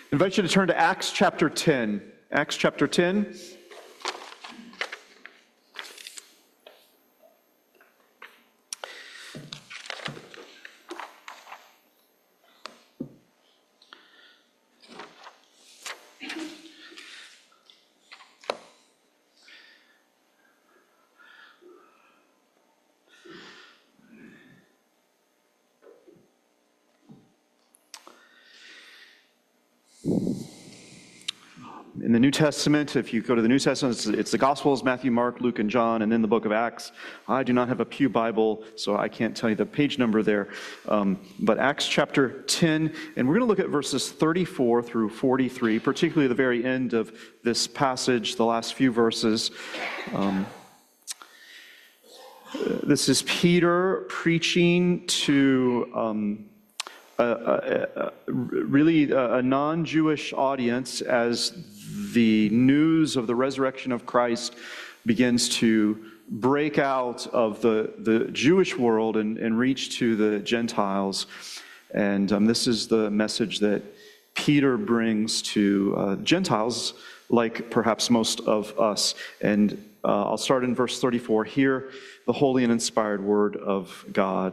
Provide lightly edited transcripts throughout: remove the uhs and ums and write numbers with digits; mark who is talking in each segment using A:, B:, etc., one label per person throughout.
A: I invite you to turn to Acts chapter 10. Acts chapter 10. In the New Testament, if you go to the New Testament, it's the Gospels, Matthew, Mark, Luke, and John, and then the book of Acts. I do not have a pew Bible, so I can't tell you the page number there. But Acts chapter 10, and we're going to look at verses 34 through 43, particularly the very end of this passage, the last few verses. This is Peter preaching to really a non-Jewish audience as the news of the resurrection of Christ begins to break out of the Jewish world and reach to the Gentiles. And this is the message that Peter brings to Gentiles, like perhaps most of us. And I'll start in verse 34. Hear the holy and inspired word of God.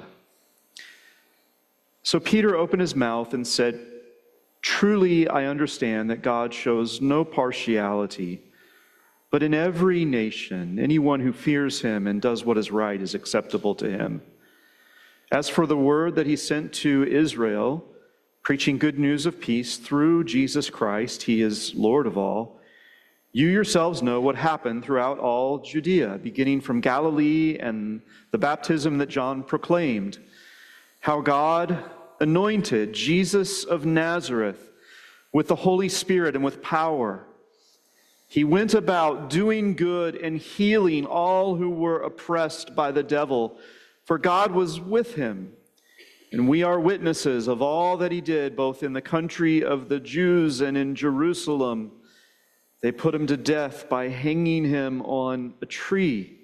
A: So Peter opened his mouth and said, "Truly I understand that God shows no partiality, but in every nation, anyone who fears him and does what is right is acceptable to him. As for the word that he sent to Israel, preaching good news of peace through Jesus Christ, he is Lord of all, you yourselves know what happened throughout all Judea, beginning from Galilee and the baptism that John proclaimed, how God anointed Jesus of Nazareth with the Holy Spirit and with power. He went about doing good and healing all who were oppressed by the devil, for God was with him. And we are witnesses of all that he did, both in the country of the Jews and in Jerusalem. They put him to death by hanging him on a tree.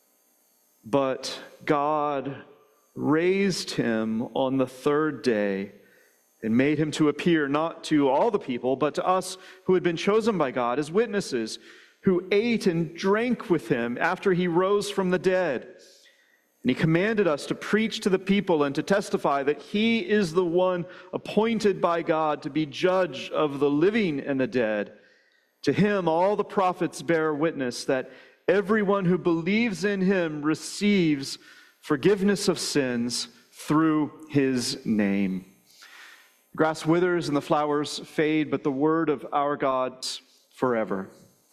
A: But God raised him on the third day and made him to appear not to all the people, but to us who had been chosen by God as witnesses, who ate and drank with him after he rose from the dead. And he commanded us to preach to the people and to testify that he is the one appointed by God to be judge of the living and the dead. To him all the prophets bear witness that everyone who believes in him receives forgiveness of sins through his name. The grass withers and the flowers fade, but the word of our God forever.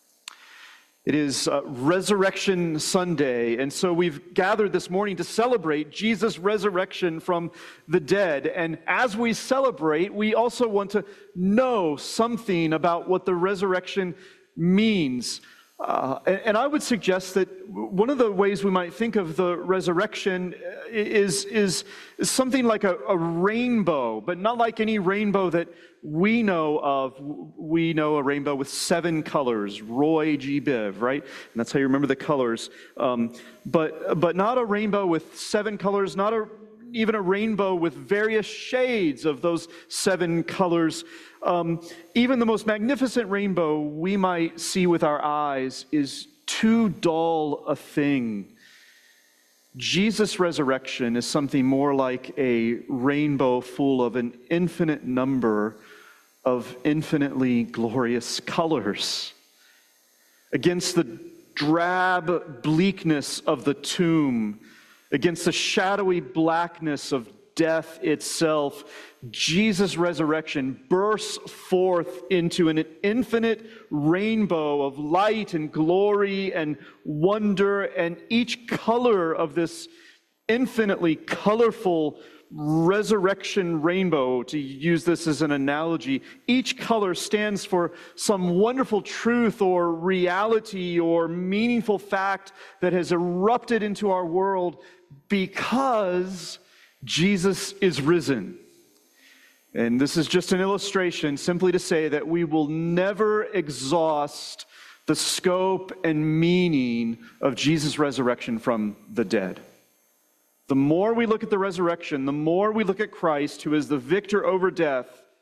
A: It is Resurrection Sunday, and so we've gathered this morning to celebrate Jesus' resurrection from the dead. And as we celebrate, we also want to know something about what the resurrection means. And I would suggest that one of the ways we might think of the resurrection is something like a rainbow, but not like any rainbow that we know of. We know a rainbow with 7 colors, Roy G. Biv, right? And that's how you remember the colors. But not a rainbow with 7 colors, not even a rainbow with various shades of those 7 colors. Even the most magnificent rainbow we might see with our eyes is too dull a thing. Jesus' resurrection is something more like a rainbow full of an infinite number of infinitely glorious colors. Against the drab bleakness of the tomb, against the shadowy blackness of death itself, Jesus' resurrection bursts forth into an infinite rainbow of light and glory and wonder, and each color of this infinitely colorful resurrection rainbow, to use this as an analogy, each color stands for some wonderful truth or reality or meaningful fact that has erupted into our world because Jesus is risen. And this is just an illustration simply to say that we will never exhaust the scope and meaning of Jesus' resurrection from the dead. The more we look at the resurrection, the more we look at Christ, who is the victor over death,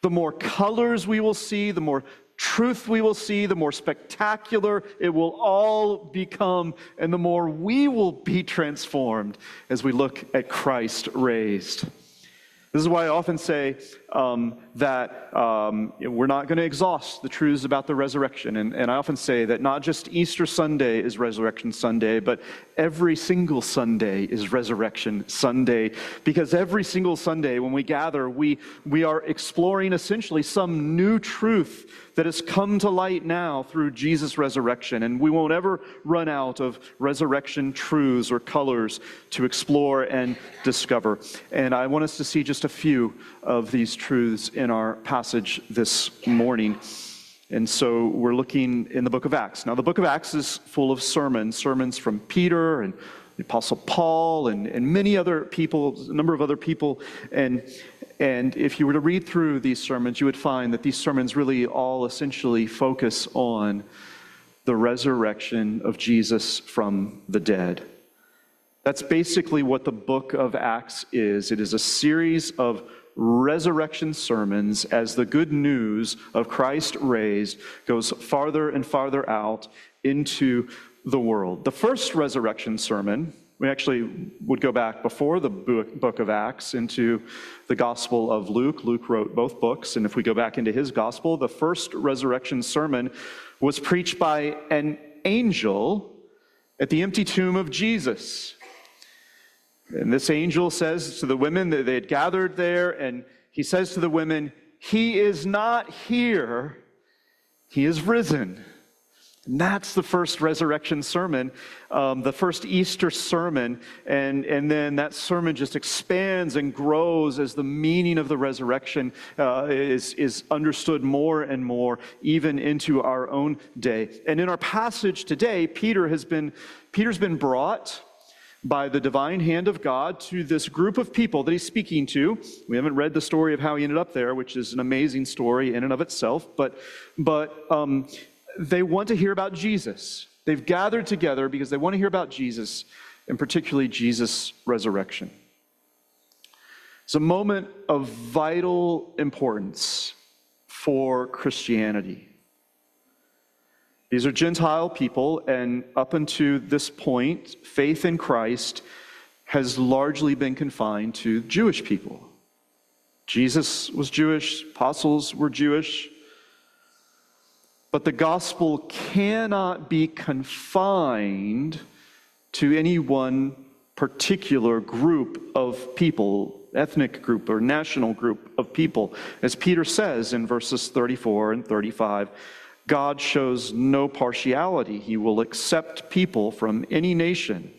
A: the more colors we will see, the more truth we will see, the more spectacular it will all become, and the more we will be transformed as we look at Christ raised. This is why I often say that we're not going to exhaust the truths about the resurrection. And I often say that not just Easter Sunday is Resurrection Sunday, but every single Sunday is Resurrection Sunday. Because every single Sunday when we gather, we are exploring essentially some new truth that has come to light now through Jesus' resurrection. And we won't ever run out of resurrection truths or colors to explore and discover. And I want us to see just a few of these truths in our passage this morning. And so we're looking in the book of Acts. Now, the book of Acts is full of sermons from Peter and the Apostle Paul and many other people, a number of other people. And if you were to read through these sermons, you would find that these sermons really all essentially focus on the resurrection of Jesus from the dead. That's basically what the book of Acts is. It is a series of resurrection sermons as the good news of Christ raised goes farther and farther out into the world. The first resurrection sermon, we actually would go back before the book of Acts into the Gospel of Luke. Luke wrote both books, and if we go back into his Gospel, the first resurrection sermon was preached by an angel at the empty tomb of Jesus. And this angel says to the women that they had gathered there, and he says to the women, "He is not here, he is risen." And that's the first resurrection sermon, the first Easter sermon, and then that sermon just expands and grows as the meaning of the resurrection is understood more and more, even into our own day. And in our passage today, Peter's been brought by the divine hand of God to this group of people that he's speaking to. We haven't read the story of how he ended up there, which is an amazing story in and of itself, but they want to hear about Jesus. They've gathered together because they want to hear about Jesus, and particularly Jesus' resurrection. It's a moment of vital importance for Christianity. These are Gentile people, and up until this point, faith in Christ has largely been confined to Jewish people. Jesus was Jewish, apostles were Jewish, but the gospel cannot be confined to any one particular group of people, ethnic group or national group of people. As Peter says in verses 34 and 35, God shows no partiality. He will accept people from any nation.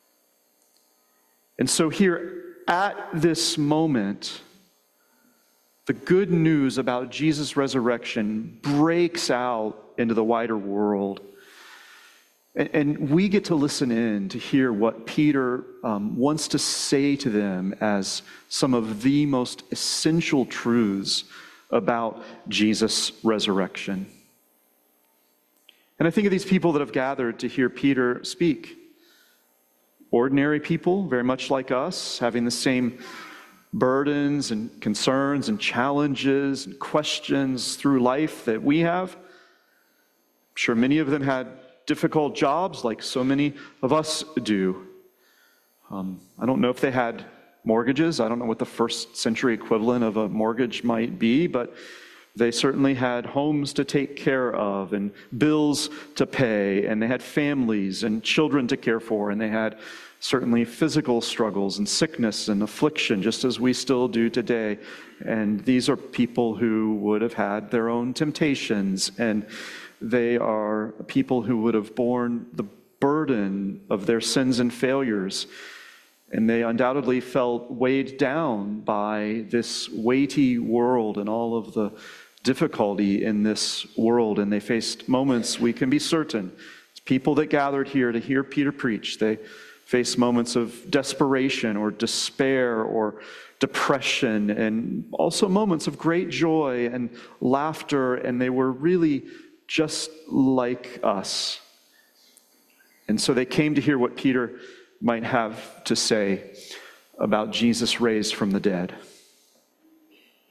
A: And so here at this moment, the good news about Jesus' resurrection breaks out into the wider world. And we get to listen in to hear what Peter wants to say to them as some of the most essential truths about Jesus' resurrection. And I think of these people that have gathered to hear Peter speak. Ordinary people, very much like us, having the same burdens and concerns and challenges and questions through life that we have. I'm sure many of them had difficult jobs like so many of us do. I don't know if they had mortgages. I don't know what the first century equivalent of a mortgage might be, but they certainly had homes to take care of and bills to pay, and they had families and children to care for, and they had certainly physical struggles and sickness and affliction, just as we still do today. And these are people who would have had their own temptations, and they are people who would have borne the burden of their sins and failures. And they undoubtedly felt weighed down by this weighty world and all of the difficulty in this world. And they faced moments, we can be certain, people that gathered here to hear Peter preach, they faced moments of desperation or despair or depression, and also moments of great joy and laughter, and they were really just like us. And so they came to hear what Peter might have to say about Jesus raised from the dead.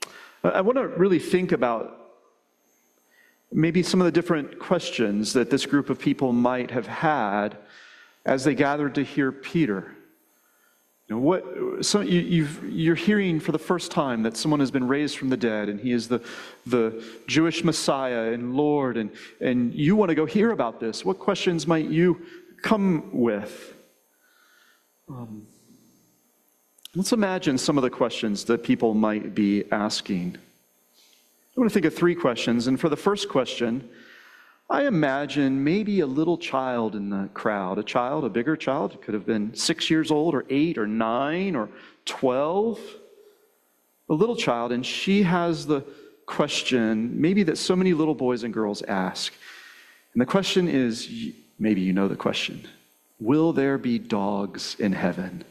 A: I want to really think about maybe some of the different questions that this group of people might have had as they gathered to hear Peter. You're hearing for the first time that someone has been raised from the dead, and he is the Jewish Messiah and Lord, and you want to go hear about this. What questions might you come with? Let's imagine some of the questions that people might be asking. I want to think of 3 questions, and for the first question, I imagine maybe a little child in the crowd, a bigger child. It could have been 6 years old or 8 or 9 or 12. A little child, and she has the question maybe that so many little boys and girls ask. And the question is, maybe you know the question, will there be dogs in heaven?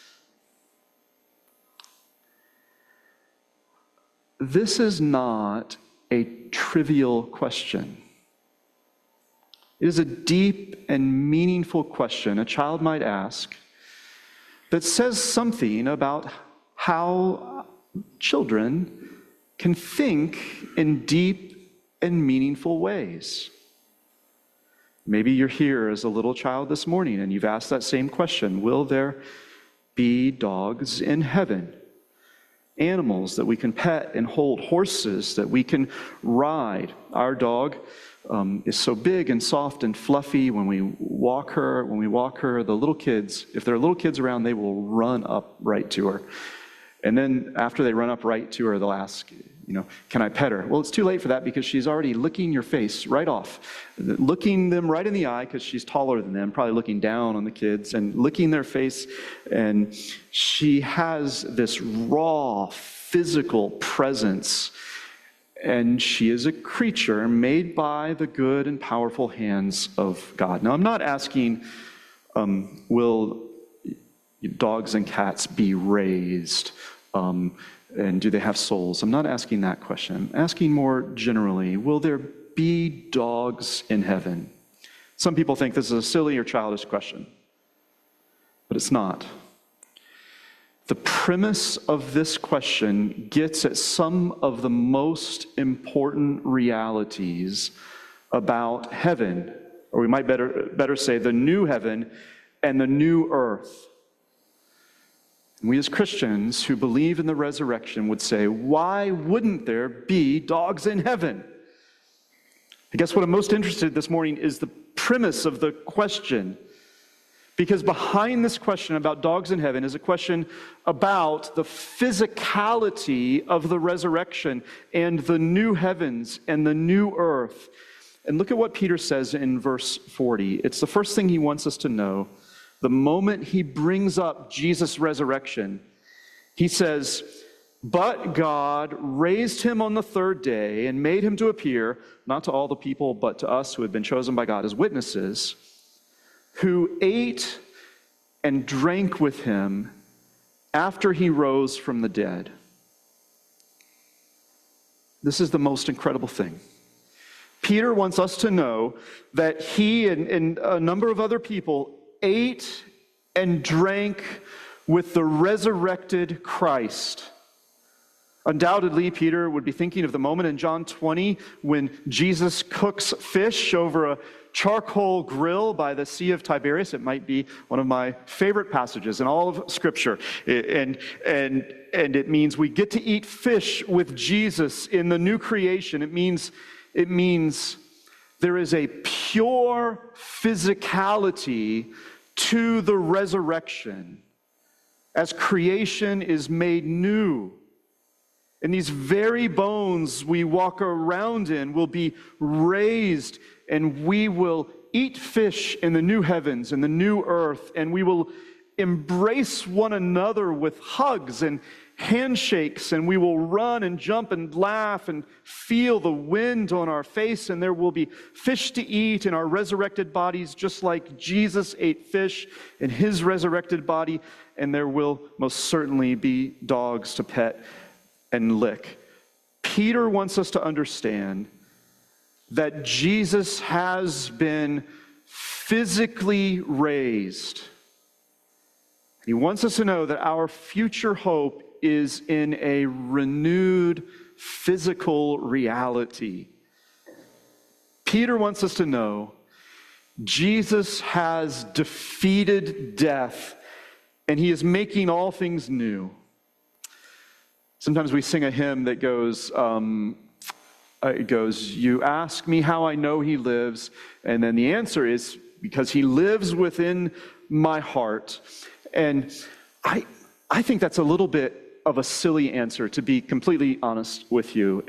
A: This is not a trivial question. It is a deep and meaningful question a child might ask that says something about how children can think in deep and meaningful ways. Maybe you're here as a little child this morning and you've asked that same question, will there be dogs in heaven? Animals that we can pet and hold, horses that we can ride. Our dog is so big and soft and fluffy. When we walk her, the little kids, if there are little kids around, they will run up right to her. And then after they run up right to her, they'll ask, can I pet her? Well, it's too late for that because she's already licking your face right off, looking them right in the eye because she's taller than them, probably looking down on the kids and licking their face. And she has this raw, physical presence. And she is a creature made by the good and powerful hands of God. Now, I'm not asking, will dogs and cats be raised? And do they have souls? I'm not asking that question. I'm asking more generally, will there be dogs in heaven? Some people think this is a silly or childish question, but it's not. The premise of this question gets at some of the most important realities about heaven, or we might better say the new heaven and the new earth. We as Christians who believe in the resurrection would say, why wouldn't there be dogs in heaven? I guess what I'm most interested in this morning is the premise of the question. Because behind this question about dogs in heaven is a question about the physicality of the resurrection and the new heavens and the new earth. And look at what Peter says in verse 40. It's the first thing he wants us to know. The moment he brings up Jesus' resurrection, he says, but God raised him on the 3rd day and made him to appear, not to all the people, but to us who had been chosen by God as witnesses, who ate and drank with him after he rose from the dead. This is the most incredible thing. Peter wants us to know that he and a number of other people ate and drank with the resurrected Christ. Undoubtedly, Peter would be thinking of the moment in John 20 when Jesus cooks fish over a charcoal grill by the Sea of Tiberias. It might be one of my favorite passages in all of Scripture. And it means we get to eat fish with Jesus in the new creation. It means there is a pure physicality to the resurrection as creation is made new. And these very bones we walk around in will be raised, and we will eat fish in the new heavens and the new earth, and we will embrace one another with hugs and handshakes, and we will run and jump and laugh and feel the wind on our face, and there will be fish to eat in our resurrected bodies, just like Jesus ate fish in his resurrected body, and there will most certainly be dogs to pet and lick. Peter wants us to understand that Jesus has been physically raised. He wants us to know that our future hope is in a renewed physical reality. Peter wants us to know Jesus has defeated death, and he is making all things new. Sometimes we sing a hymn that goes, you ask me how I know he lives, and then the answer is, because he lives within my heart. And I think that's a little bit of a silly answer, to be completely honest with you.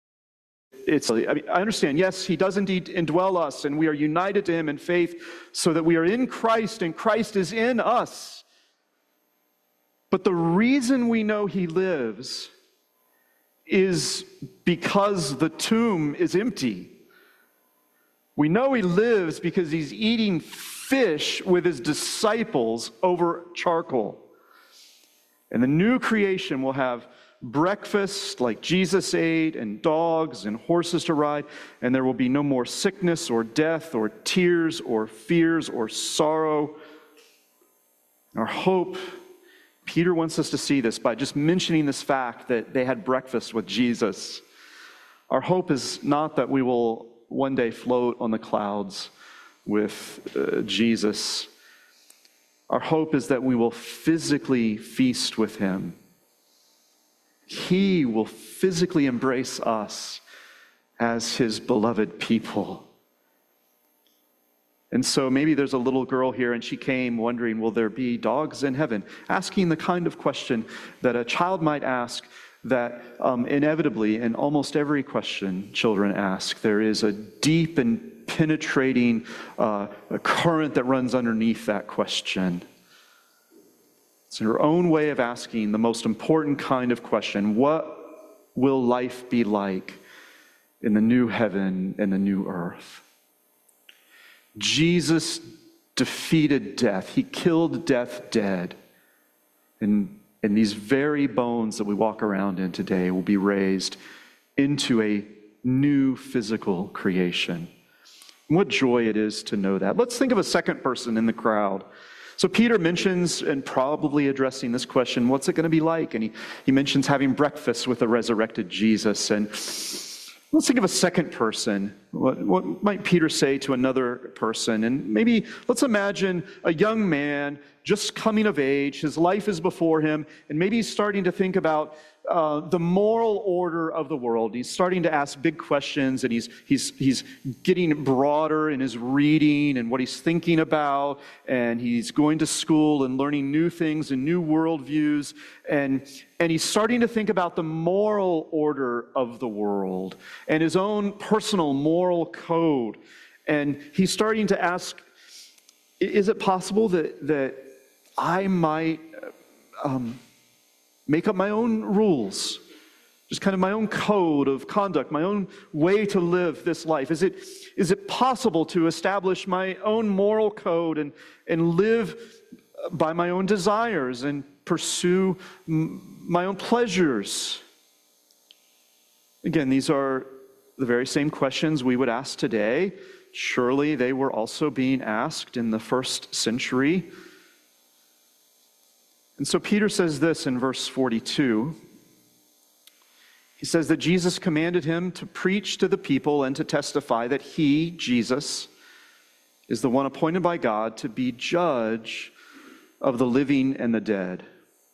A: I understand, yes, he does indeed indwell us, and we are united to him in faith so that we are in Christ and Christ is in us. But the reason we know he lives is because the tomb is empty. We know he lives because he's eating fish with his disciples over charcoal. And the new creation will have breakfast like Jesus ate, and dogs and horses to ride, and there will be no more sickness or death or tears or fears or sorrow. Our hope, Peter wants us to see this by just mentioning this fact that they had breakfast with Jesus. Our hope is not that we will one day float on the clouds with Jesus. Our hope is that we will physically feast with him. He will physically embrace us as his beloved people. And so maybe there's a little girl here and she came wondering, will there be dogs in heaven? Asking the kind of question that a child might ask, that inevitably in almost every question children ask, there is a deep and penetrating a current that runs underneath that question. It's her own way of asking the most important kind of question: what will life be like in the new heaven and the new earth? Jesus defeated death. He killed death dead. And these very bones that we walk around in today will be raised into a new physical creation. And what joy it is to know that. Let's think of a second person in the crowd. So Peter mentions, and probably addressing this question, what's it going to be like? And he mentions having breakfast with the resurrected Jesus. And let's think of a second person. What might Peter say to another person? And maybe let's imagine a young man just coming of age. His life is before him, and maybe he's starting to think about the moral order of the world. He's starting to ask big questions, and he's getting broader in his reading and what he's thinking about, and he's going to school and learning new things and new worldviews, and he's starting to think about the moral order of the world and his own personal moral code. And he's starting to ask, is it possible that I might make up my own rules, just kind of my own code of conduct, my own way to live this life? Is it possible to establish my own moral code and live by my own desires and pursue my own pleasures? Again, these are the very same questions we would ask today. Surely they were also being asked in the first century. And so Peter says this in verse 42. He says that Jesus commanded him to preach to the people and to testify that he, Jesus, is the one appointed by God to be judge of the living and the dead.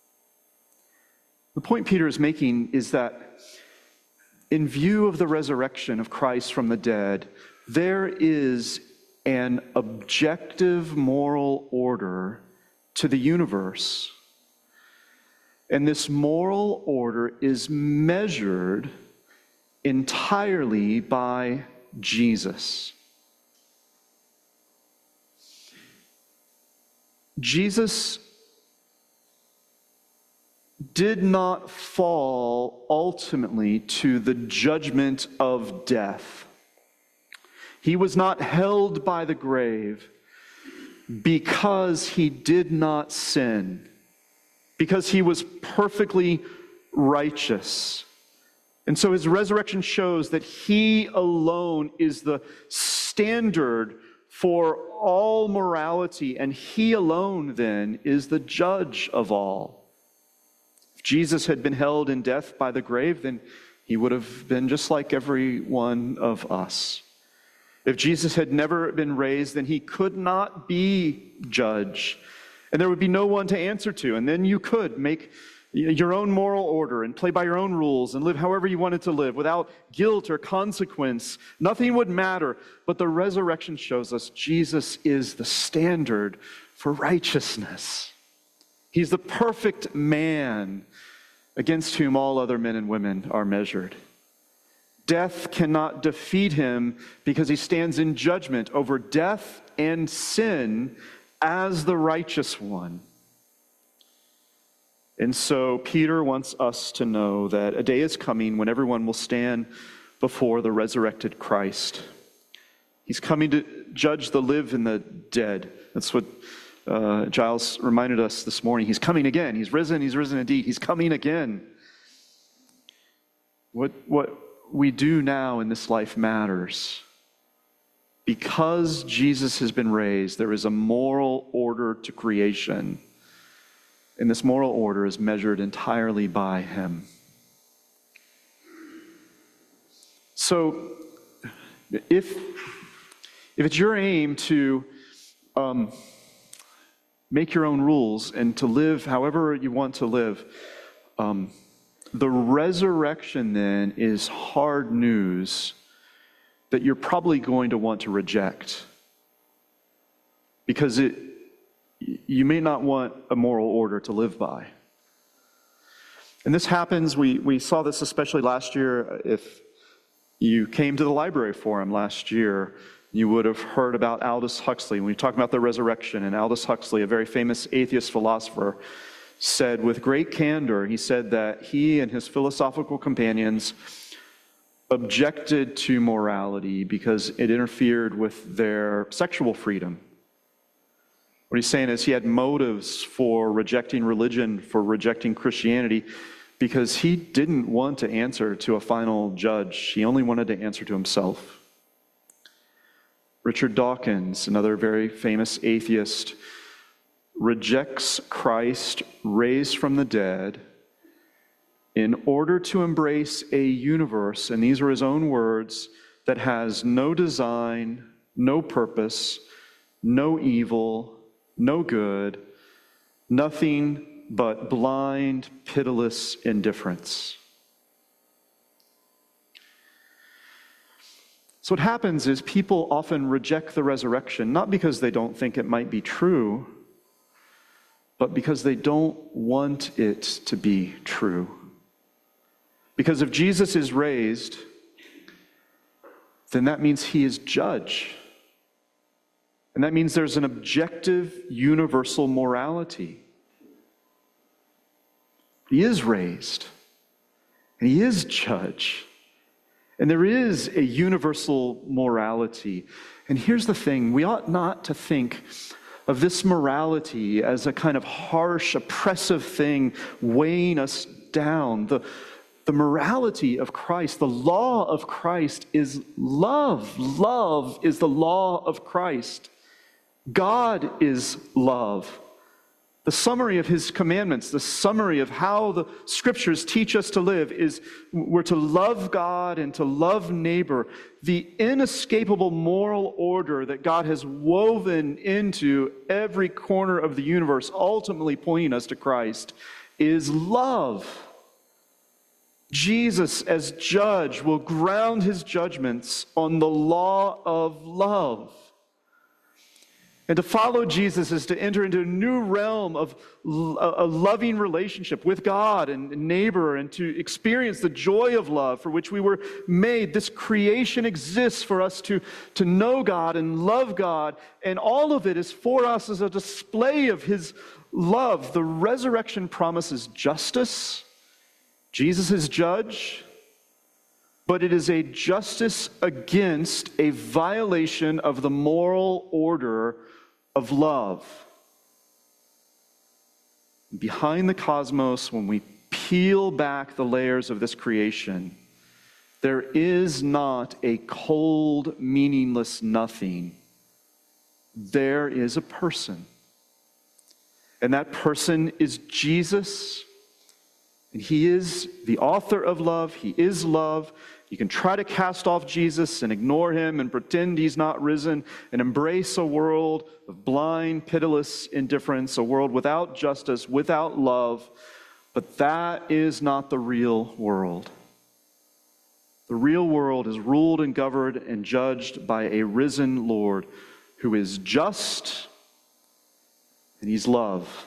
A: The point Peter is making is that in view of the resurrection of Christ from the dead, there is an objective moral order to the universe. And this moral order is measured entirely by Jesus. Jesus did not fall ultimately to the judgment of death. He was not held by the grave because he did not sin, because he was perfectly righteous. And so his resurrection shows that he alone is the standard for all morality, and he alone then is the judge of all. If Jesus had been held in death by the grave, then He would have been just like every one of us. If Jesus had never been raised, then he could not be judge, and there would be no one to answer to. And then you could make your own moral order and play by your own rules and live however you wanted to live without guilt or consequence. Nothing would matter. But the resurrection shows us Jesus is the standard for righteousness. He's the perfect man against whom all other men and women are measured. Death cannot defeat him because he stands in judgment over death and sin as the righteous one. And so Peter wants us to know that a day is coming when everyone will stand before the resurrected Christ. He's coming to judge the live and the dead. That's what Giles reminded us this morning. He's coming again. He's risen indeed. He's coming again. What we do now in this life matters. Because Jesus has been raised, there is a moral order to creation. And this moral order is measured entirely by him. So, if it's your aim to make your own rules and to live however you want to live, the resurrection then is hard news that you're probably going to want to reject. Because you may not want a moral order to live by. And this happens, we saw this especially last year. If you came to the library forum last year, you would have heard about Aldous Huxley. When we talked about the resurrection, and Aldous Huxley, a very famous atheist philosopher, said with great candor, he said that he and his philosophical companions objected to morality because it interfered with their sexual freedom. What he's saying is he had motives for rejecting religion, for rejecting Christianity, because he didn't want to answer to a final judge. He only wanted to answer to himself. Richard Dawkins, another very famous atheist, rejects Christ raised from the dead in order to embrace a universe, and these are his own words, that has no design, no purpose, no evil, no good, nothing but blind, pitiless indifference. So what happens is people often reject the resurrection, not because they don't think it might be true, but because they don't want it to be true. Because if Jesus is raised, then that means he is judge. And that means there's an objective, universal morality. He is raised, and he is judge. And there is a universal morality. And here's the thing, we ought not to think of this morality as a kind of harsh, oppressive thing weighing us down. The morality of Christ, the law of Christ is love. Love is the law of Christ. God is love. The summary of his commandments, the summary of how the scriptures teach us to live is we're to love God and to love neighbor. The inescapable moral order that God has woven into every corner of the universe, ultimately pointing us to Christ, is love. Jesus, as judge, will ground his judgments on the law of love. And to follow Jesus is to enter into a new realm of a loving relationship with God and neighbor, and to experience the joy of love for which we were made. This creation exists for us to know God and love God, and all of it is for us as a display of his love. The resurrection promises justice. Jesus is judge, but it is a justice against a violation of the moral order of love. Behind the cosmos, when we peel back the layers of this creation, there is not a cold, meaningless nothing. There is a person. And that person is Jesus. And he is the author of love. He is love. You can try to cast off Jesus and ignore him and pretend he's not risen and embrace a world of blind, pitiless indifference, a world without justice, without love. But that is not the real world. The real world is ruled and governed and judged by a risen Lord who is just and he's love.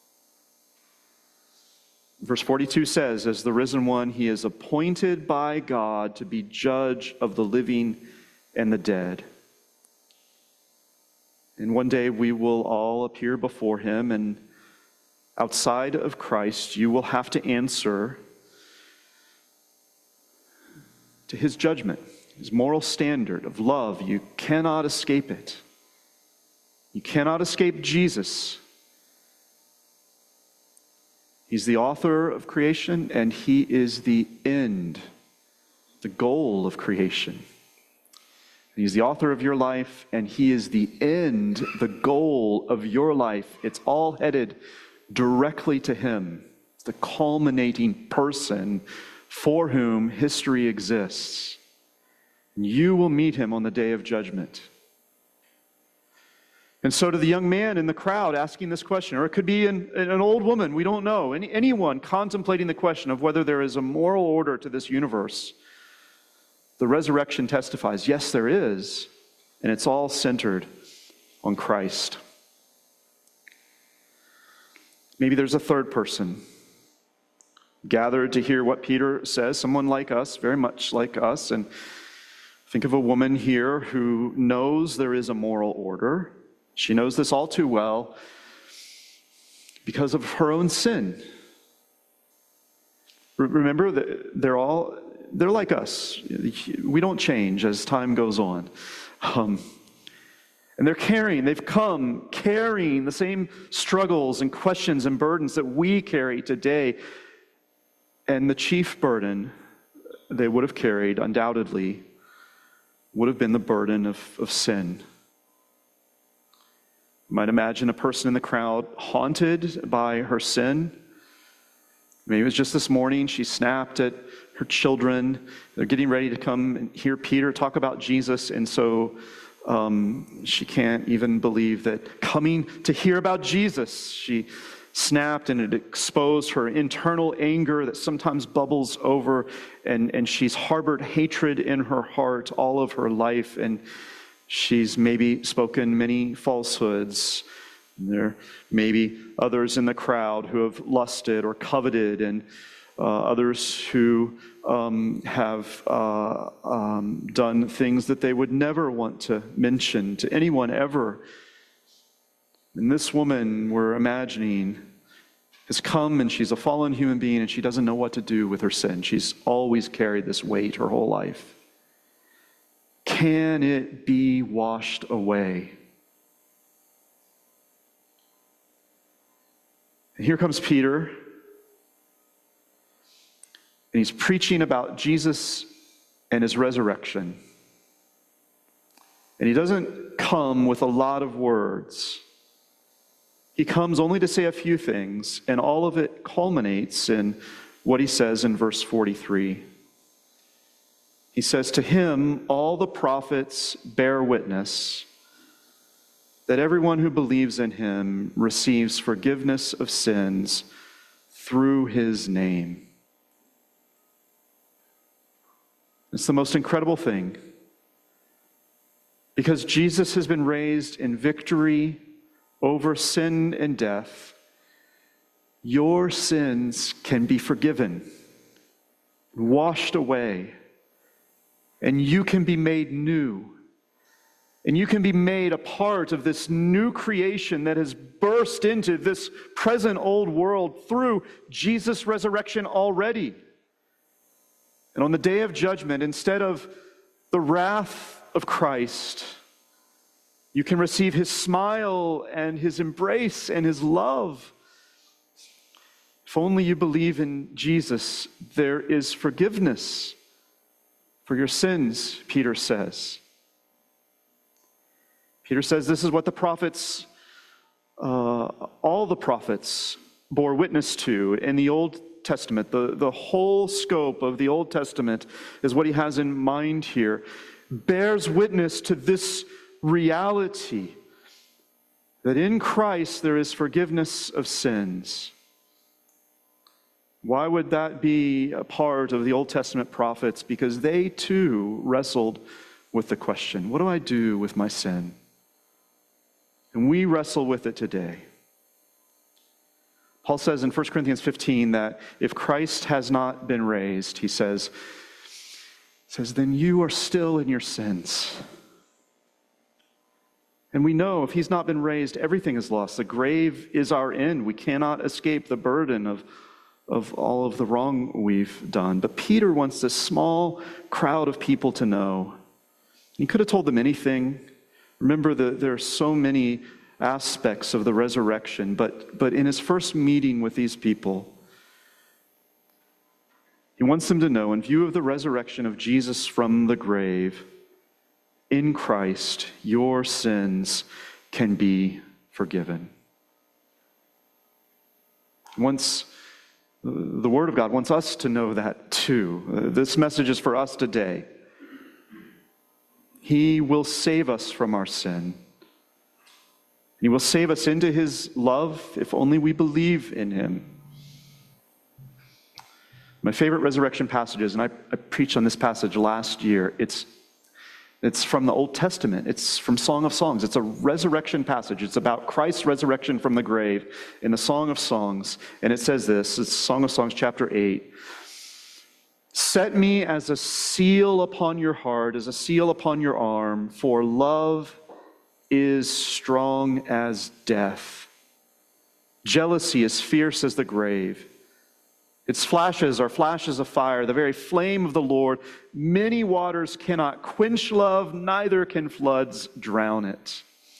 A: Verse 42 says, as the risen one, he is appointed by God to be judge of the living and the dead. And one day we will all appear before him, and outside of Christ, you will have to answer to his judgment, his moral standard of love. You cannot escape it. You cannot escape Jesus. He's the author of creation, and he is the end, the goal of creation. He's the author of your life, and he is the end, the goal of your life. It's all headed directly to him. It's the culminating person for whom history exists. And you will meet him on the day of judgment. And so to the young man in the crowd asking this question, or it could be an old woman, we don't know, anyone contemplating the question of whether there is a moral order to this universe, the resurrection testifies, yes, there is, and it's all centered on Christ. Maybe there's a third person gathered to hear what Peter says, someone like us, very much like us, and think of a woman here who knows there is a moral order. She knows this all too well because of her own sin. Remember, they're like us. We don't change as time goes on. And they've come carrying the same struggles and questions and burdens that we carry today. And the chief burden they would have carried, undoubtedly, would have been the burden of sin. You might imagine a person in the crowd haunted by her sin. Maybe it was just this morning she snapped at her children. They're getting ready to come and hear Peter talk about Jesus, and so she can't even believe that coming to hear about Jesus, she snapped, and it exposed her internal anger that sometimes bubbles over, and she's harbored hatred in her heart all of her life, and she's maybe spoken many falsehoods. There may be others in the crowd who have lusted or coveted, and others who have done things that they would never want to mention to anyone ever. And this woman, we're imagining, has come, and she's a fallen human being, and she doesn't know what to do with her sin. She's always carried this weight her whole life. Can it be washed away? And here comes Peter, and he's preaching about Jesus and his resurrection. And he doesn't come with a lot of words. He comes only to say a few things, and all of it culminates in what he says in verse 43. He says, "To him all the prophets bear witness that everyone who believes in him receives forgiveness of sins through his name." It's the most incredible thing, because Jesus has been raised in victory over sin and death. Your sins can be forgiven, washed away, and you can be made new. And you can be made a part of this new creation that has burst into this present old world through Jesus' resurrection already. And on the day of judgment, instead of the wrath of Christ, you can receive his smile and his embrace and his love. If only you believe in Jesus, there is forgiveness for your sins, Peter says. Peter says this is what the prophets, all the prophets, bore witness to in the Old Testament, the whole scope of the Old Testament is what he has in mind here, bears witness to this reality that in Christ there is forgiveness of sins. Why would that be a part of the Old Testament prophets? Because they too wrestled with the question, what do I do with my sin? And we wrestle with it today. Paul says in 1 Corinthians 15 that if Christ has not been raised, he says, then you are still in your sins. And we know if he's not been raised, everything is lost. The grave is our end. We cannot escape the burden of all of the wrong we've done. But Peter wants this small crowd of people to know. He could have told them anything. Remember that there are so many aspects of the resurrection, but in his first meeting with these people, he wants them to know, in view of the resurrection of Jesus from the grave, in Christ, your sins can be forgiven. The Word of God wants us to know that too. This message is for us today. He will save us from our sin. He will save us into his love if only we believe in him. My favorite resurrection passages, and I preached on this passage last year, it's from the Old Testament. It's from Song of Songs. It's a resurrection passage. It's about Christ's resurrection from the grave in the Song of Songs. And it says this, it's Song of Songs chapter 8. Set me as a seal upon your heart, as a seal upon your arm, for love is strong as death. Jealousy is fierce as the grave. Its flashes are flashes of fire, the very flame of the Lord. Many waters cannot quench love, neither can floods drown it.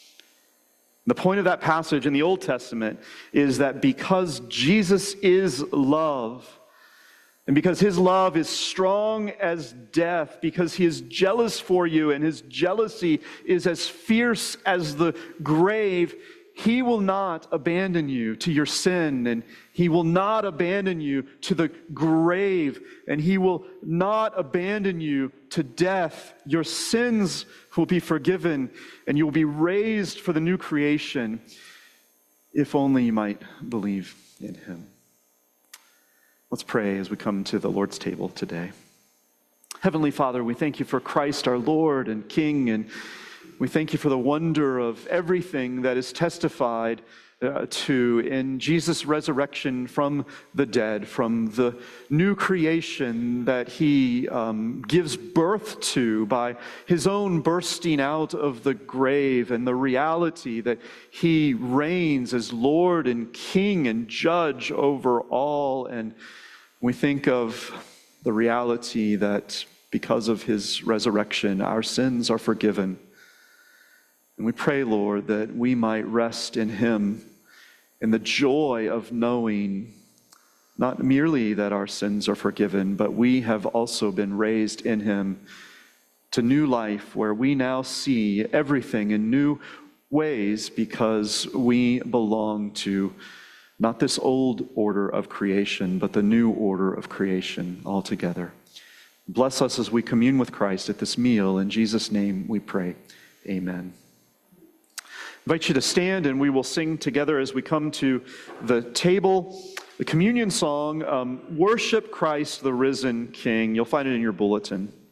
A: The point of that passage in the Old Testament is that because Jesus is love, and because his love is strong as death, because he is jealous for you and his jealousy is as fierce as the grave, he will not abandon you to your sin, and he will not abandon you to the grave, and he will not abandon you to death. Your sins will be forgiven, and you will be raised for the new creation, if only you might believe in him. Let's pray as we come to the Lord's table today. Heavenly Father, we thank you for Christ, our Lord and King, and we thank you for the wonder of everything that is testified to in Jesus' resurrection from the dead, from the new creation that he gives birth to by his own bursting out of the grave, and the reality that he reigns as Lord and King and Judge over all. And we think of the reality that because of his resurrection, our sins are forgiven. And we pray, Lord, that we might rest in him in the joy of knowing not merely that our sins are forgiven, but we have also been raised in him to new life, where we now see everything in new ways because we belong to not this old order of creation, but the new order of creation altogether. Bless us as we commune with Christ at this meal. In Jesus' name we pray. Amen. I invite you to stand, and we will sing together as we come to the table, the communion song, Worship Christ the Risen King. You'll find it in your bulletin.